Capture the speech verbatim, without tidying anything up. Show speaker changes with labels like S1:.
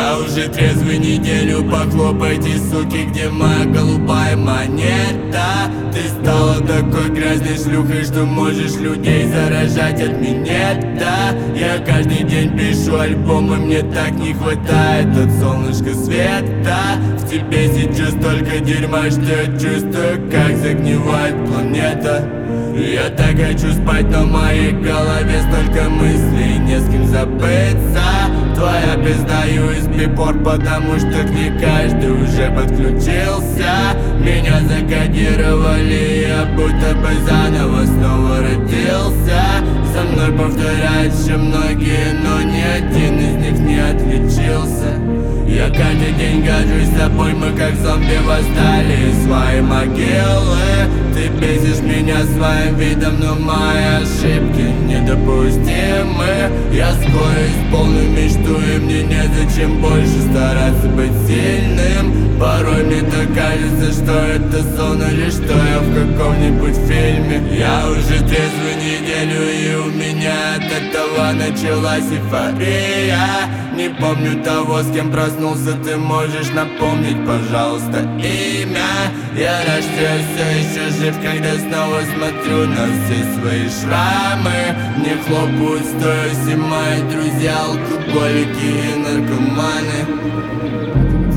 S1: Я уже трезвый неделю, похлопайте, суки, где моя голубая монета? Ты стала такой грязной шлюхой, что можешь людей заражать от минета. Я каждый день пишу альбомы, мне так не хватает от солнышка света. В тебе сейчас столько дерьма, что я чувствую, как загнивает планета. Я так хочу спать, но в моей голове столько мыслей, не с кем забыться. Твоя пизда ю эс би-порт, потому что к ней каждый уже подключился. Меня закодировали, я будто бы заново снова родился. За мной повторяют еще многие, но ни один из них не отличился. Я каждый день горжусь собой, мы как зомби восстали из своей могилы. Ты бесишь меня своим видом, но мои ошибки недопустимы. Я скоро исполню мечту, и мне незачем больше стараться быть сильным. Порой мне так кажется, что это сон или что я в каком-нибудь фильме. Я уже трезвую неделю, и у меня от этого началась эйфория. Не помню того, с кем проснулся, ты можешь напомнить, пожалуйста, имя? Я рад, что я все еще жив, когда снова смотрю на все свои шрамы. Мне хлопают стоя все мои друзья, алкоголики и наркоманы.